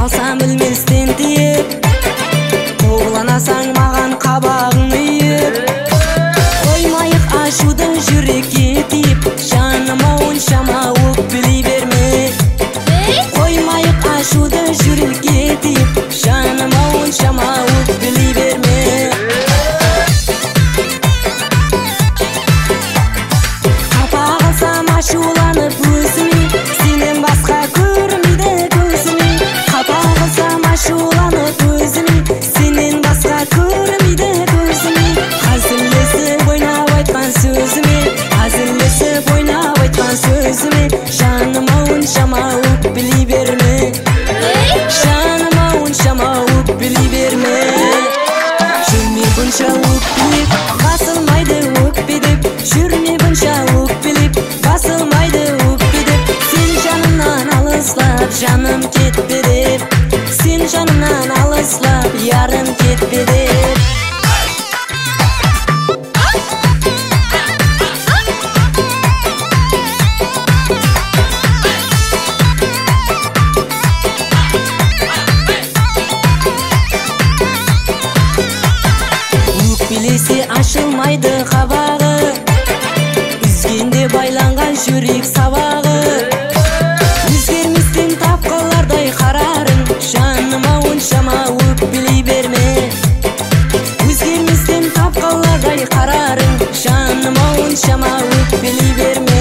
алсам білместен тиіп, қорланасаң маған қабағың үйіп. Қоймайық ашуды жүрекке тиіп, жаныма оншама өкпелей берме. Қоймайық ашуды жүрекке тиіп, жаныма оншама өкпелей берме. Қапа қалсам ашуланып өзіме, сенен басқа көрмейді көзіме. Қапа қалсам ашуланып өзіме, сенен басқа көрмейді көзіме. Әзілдесіп ойнап айтқан сөзіме, әзілдесіп ойнап айтқан сөзіме, жаныма оншама өкпелей берме. Жаныма оншама өкпелей берме. Жүрме бұнша өкпелеп, басылмайды өкпедеп. Жүрме бұнша өкпелеп, басылмайды өкпедеп. Сен жанымнан алыслап, жаным кетпе деп. Сен жанымнан алыслап, ярым кетпе деп. Өкпелесе ашылмайды қабағы, үзгенде байланған жүрек сабағы. Өзгерместен тапқылардай қарарың, жаныма оншама өкпелей берме. Өзгерместен тапқылардай қарарың, жаныма оншама өкпелей берме.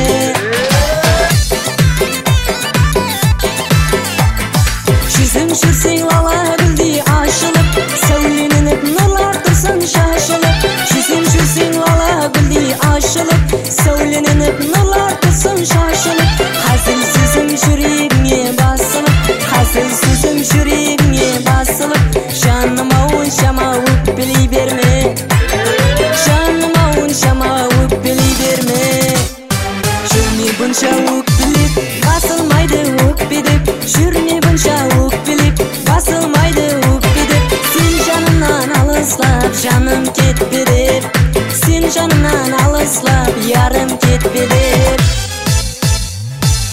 Жүзің жүрсең лала гүлдей ашылып, сәуленініп нұрлар тұрсын шашылып. Жүзің жүрсең лала гүлдей ашылып, сәуленініп нұрлар тұрсын шашылып. Қазір сөзім жүрегіңе басылып, қазір сөзім жүрегіңе басылып, жаныма оншама өкпелей берме. Жаныма оншама өкпелей берме. Жүрме бұнша өкпелеп, басылмайды өкпедеп. Жүрме бұнша өкпелеп, басылмайды өкпедеп. Сен жанымнан алыслап, жаным кетпе деп. Сен жанымнан алыслап, ярым кетпе деп.